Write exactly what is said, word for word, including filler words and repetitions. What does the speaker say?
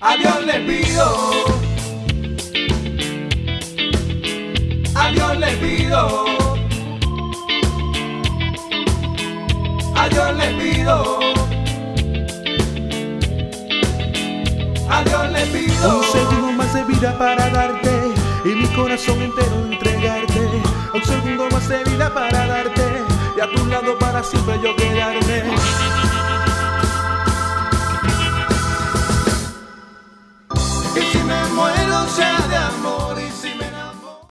A Dios le pido, a Dios le pido, a Dios le pido, a Dios le pido. Un segundo más de vida para darte y mi corazón entero entregarte. Un segundo más de vida para darte y a tu lado para siempre yo